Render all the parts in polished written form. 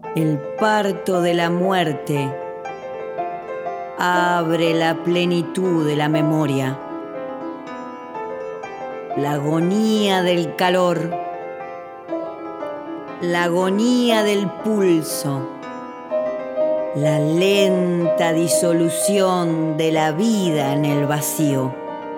El parto de la muerte abre la plenitud de la memoria. La agonía del calor, la agonía del pulso, la lenta disolución de la vida en el vacío.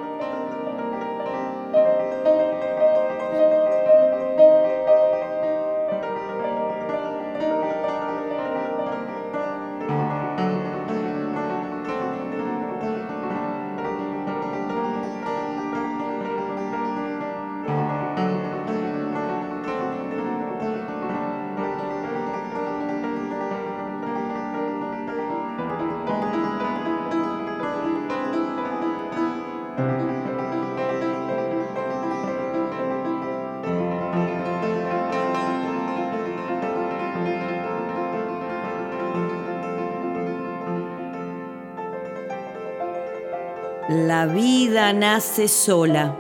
La vida nace sola,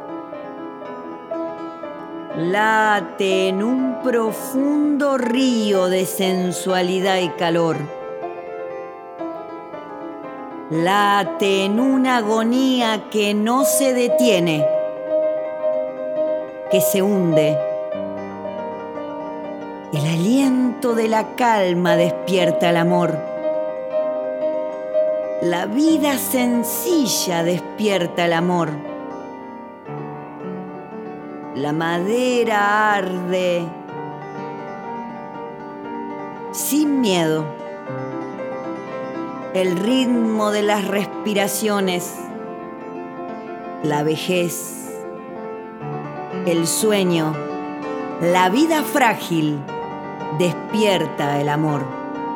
late en un profundo río de sensualidad y calor, late en una agonía que no se detiene, que se hunde. El aliento de la calma despierta el amor. La vida sencilla despierta el amor. La madera arde sin miedo. El ritmo de las respiraciones, la vejez, el sueño, la vida frágil despierta el amor.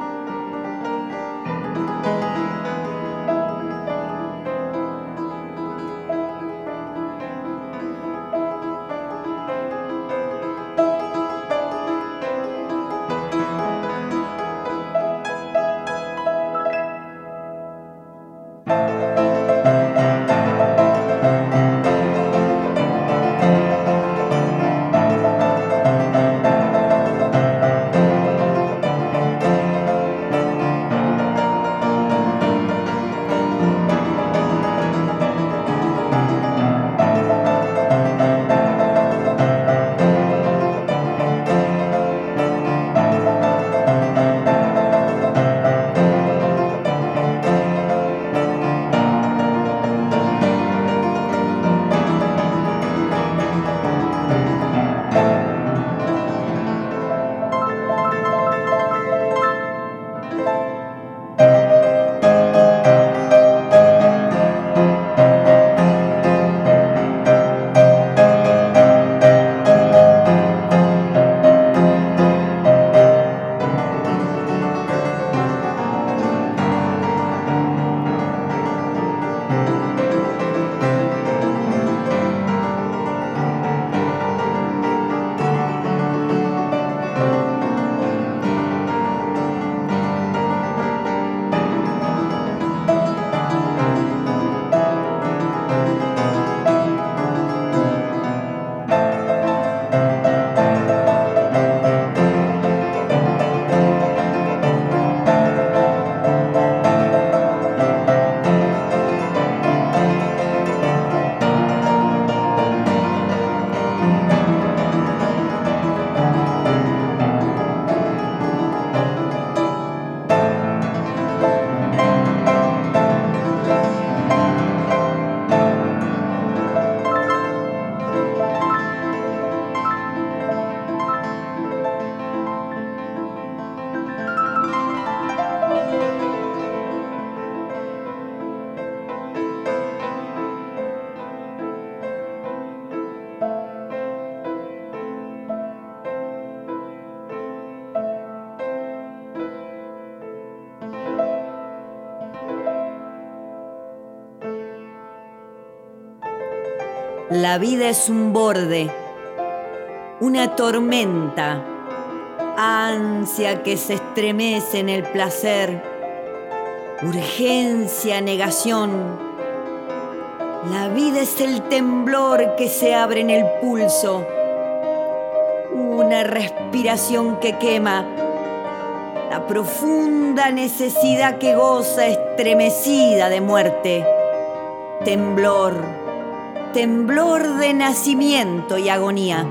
La vida es un borde, una tormenta, ansia que se estremece en el placer, urgencia, negación. La vida es el temblor que se abre en el pulso, una respiración que quema, la profunda necesidad que goza estremecida de muerte. Temblor, temblor de nacimiento y agonía.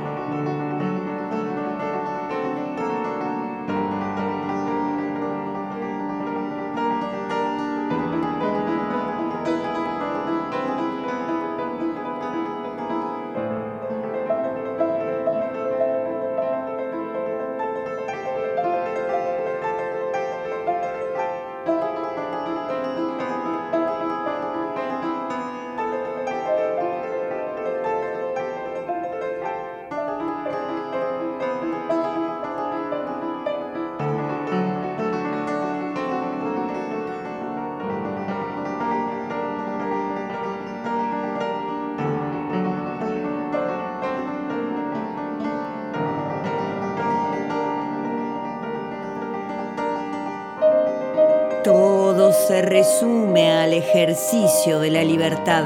Todo se resume al ejercicio de la libertad,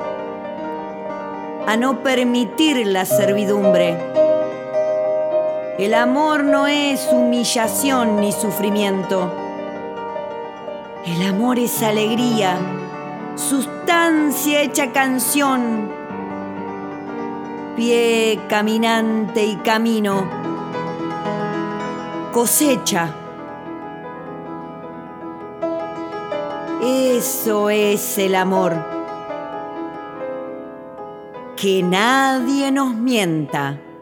a no permitir la servidumbre. El amor no es humillación ni sufrimiento. El amor es alegría, sustancia hecha canción, pie caminante y camino, cosecha. Eso es el amor. Que nadie nos mienta.